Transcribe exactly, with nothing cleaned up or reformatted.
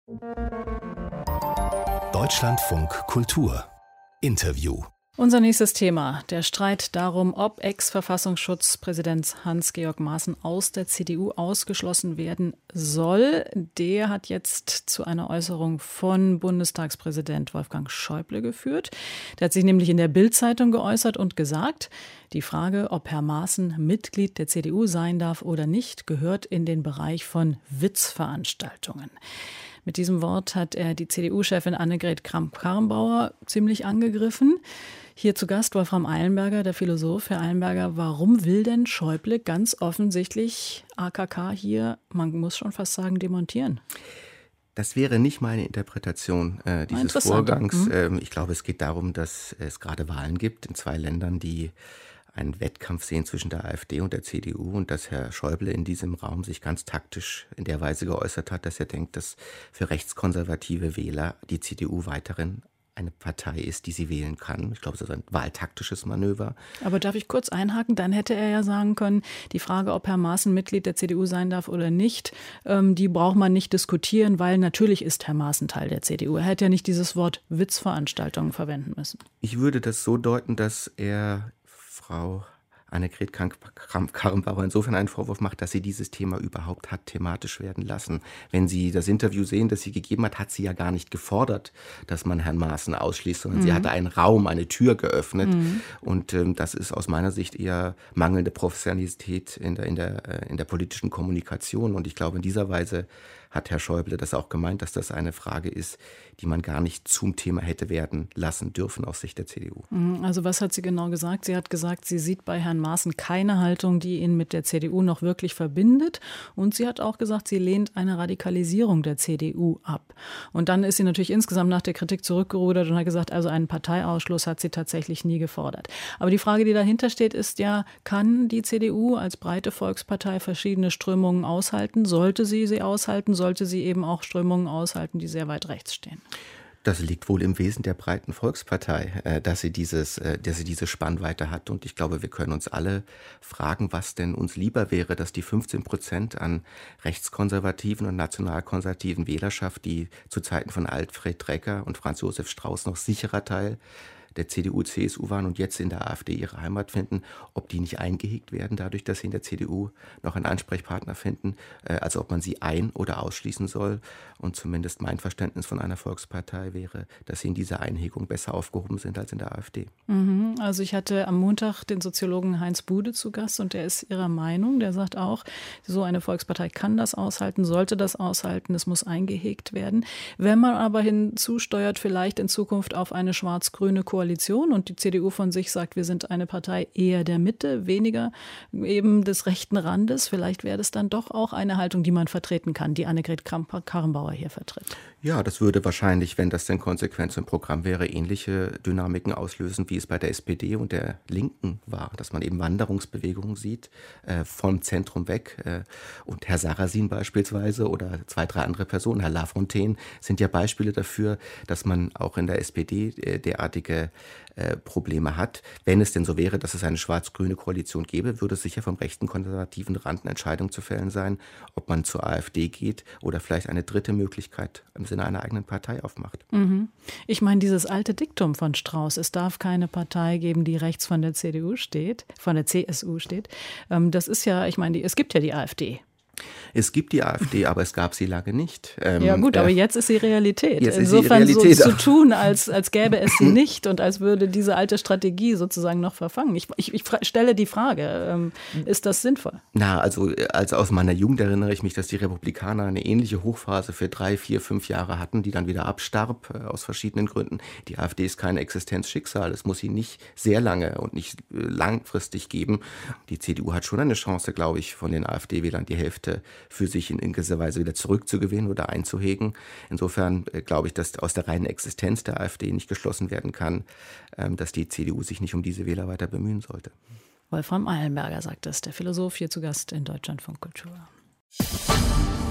Deutschlandfunk Kultur Interview. Unser nächstes Thema, der Streit darum, ob Ex-Verfassungsschutzpräsident Hans-Georg Maaßen aus der C D U ausgeschlossen werden soll. Der hat jetzt zu einer Äußerung von Bundestagspräsident Wolfgang Schäuble geführt. Der hat sich nämlich in der Bild-Zeitung geäußert und gesagt, die Frage, ob Herr Maaßen Mitglied der C D U sein darf oder nicht, gehört in den Bereich von Witzveranstaltungen. Mit diesem Wort hat er die C D U-Chefin Annegret Kramp-Karrenbauer ziemlich angegriffen. Hier zu Gast Wolfram Eilenberger, der Philosoph. Herr Eilenberger, warum will denn Schäuble ganz offensichtlich A K K hier, man muss schon fast sagen, demontieren? Das wäre nicht meine Interpretation äh, dieses Vorgangs. Mhm. Ich glaube, es geht darum, dass es gerade Wahlen gibt in zwei Ländern, die einen Wettkampf sehen zwischen der AfD und der C D U und dass Herr Schäuble in diesem Raum sich ganz taktisch in der Weise geäußert hat, dass er denkt, dass für rechtskonservative Wähler die C D U weiterhin eine Partei ist, die sie wählen kann. Ich glaube, das ist ein wahltaktisches Manöver. Aber darf ich kurz einhaken? Dann hätte er ja sagen können, die Frage, ob Herr Maaßen Mitglied der C D U sein darf oder nicht, ähm, die braucht man nicht diskutieren, weil natürlich ist Herr Maaßen Teil der C D U. Er hätte ja nicht dieses Wort Witzveranstaltungen verwenden müssen. Ich würde das so deuten, dass er Frau Annegret Kramp-Karrenbauer insofern einen Vorwurf macht, dass sie dieses Thema überhaupt hat thematisch werden lassen. Wenn Sie das Interview sehen, das sie gegeben hat, hat sie ja gar nicht gefordert, dass man Herrn Maaßen ausschließt, sondern mhm. sie hatte einen Raum, eine Tür geöffnet. Mhm. Und ähm, das ist aus meiner Sicht eher mangelnde Professionalität in der, in der, in der politischen Kommunikation. Und ich glaube, in dieser Weise hat Herr Schäuble das auch gemeint, dass das eine Frage ist, die man gar nicht zum Thema hätte werden lassen dürfen aus Sicht der C D U. Also was hat sie genau gesagt? Sie hat gesagt, sie sieht bei Herrn Maaßen keine Haltung, die ihn mit der C D U noch wirklich verbindet. Und sie hat auch gesagt, sie lehnt eine Radikalisierung der C D U ab. Und dann ist sie natürlich insgesamt nach der Kritik zurückgerudert und hat gesagt, also einen Parteiausschluss hat sie tatsächlich nie gefordert. Aber die Frage, die dahinter steht, ist ja, kann die C D U als breite Volkspartei verschiedene Strömungen aushalten? Sollte sie sie aushalten? Sollte sie eben auch Strömungen aushalten, die sehr weit rechts stehen? Das liegt wohl im Wesen der breiten Volkspartei, dass sie dieses, dass sie diese Spannweite hat. Und ich glaube, wir können uns alle fragen, was denn uns lieber wäre, dass die fünfzehn Prozent an rechtskonservativen und nationalkonservativen Wählerschaft, die zu Zeiten von Alfred Drecker und Franz Josef Strauß noch sicherer Teil der C D U, C S U waren und jetzt in der AfD ihre Heimat finden, ob die nicht eingehegt werden, dadurch, dass sie in der C D U noch einen Ansprechpartner finden, also ob man sie ein- oder ausschließen soll. Und zumindest mein Verständnis von einer Volkspartei wäre, dass sie in dieser Einhegung besser aufgehoben sind als in der AfD. Mhm. Also ich hatte am Montag den Soziologen Heinz Bude zu Gast und der ist ihrer Meinung. Der sagt auch, so eine Volkspartei kann das aushalten, sollte das aushalten, es muss eingehegt werden. Wenn man aber hinzusteuert, vielleicht in Zukunft auf eine schwarz-grüne Koalition, Koalition und die C D U von sich sagt, wir sind eine Partei eher der Mitte, weniger eben des rechten Randes. Vielleicht wäre das dann doch auch eine Haltung, die man vertreten kann, die Annegret Kramp-Karrenbauer hier vertritt. Ja, das würde wahrscheinlich, wenn das denn konsequent im Programm wäre, ähnliche Dynamiken auslösen, wie es bei der S P D und der Linken war, dass man eben Wanderungsbewegungen sieht, äh, vom Zentrum weg. Äh, und Herr Sarrazin beispielsweise oder zwei, drei andere Personen, Herr Lafontaine, sind ja Beispiele dafür, dass man auch in der S P D äh, derartige äh, Probleme hat. Wenn es denn so wäre, dass es eine schwarz-grüne Koalition gäbe, würde es sicher vom rechten konservativen Rand eine Entscheidung zu fällen sein, ob man zur AfD geht oder vielleicht eine dritte Möglichkeit im Sinne einer eigenen Partei aufmacht. Mhm. Ich meine, dieses alte Diktum von Strauß, es darf keine Partei geben, die rechts von der C D U steht, von der C S U steht. Ähm, das ist ja, ich meine, die, es gibt ja die AfD. Es gibt die AfD, aber es gab sie lange nicht. Ähm, ja gut, aber äh, jetzt ist sie Realität. Jetzt Insofern ist sie Realität. So zu tun, als, als gäbe es sie nicht und als würde diese alte Strategie sozusagen noch verfangen. Ich, ich, ich stelle die Frage, ähm, ist das sinnvoll? Na, also, also aus meiner Jugend erinnere ich mich, dass die Republikaner eine ähnliche Hochphase für drei, vier, fünf Jahre hatten, die dann wieder abstarb, äh, aus verschiedenen Gründen. Die AfD ist kein Existenzschicksal. Es muss sie nicht sehr lange und nicht äh, langfristig geben. Die C D U hat schon eine Chance, glaube ich, von den AfD-Wählern die Hälfte für sich in, in gewisser Weise wieder zurückzugewinnen oder einzuhegen. Insofern äh, glaube ich, dass aus der reinen Existenz der AfD nicht geschlossen werden kann, ähm, dass die C D U sich nicht um diese Wähler weiter bemühen sollte. Wolfram Eilenberger sagt das, der Philosoph hier zu Gast in Deutschlandfunk Kultur.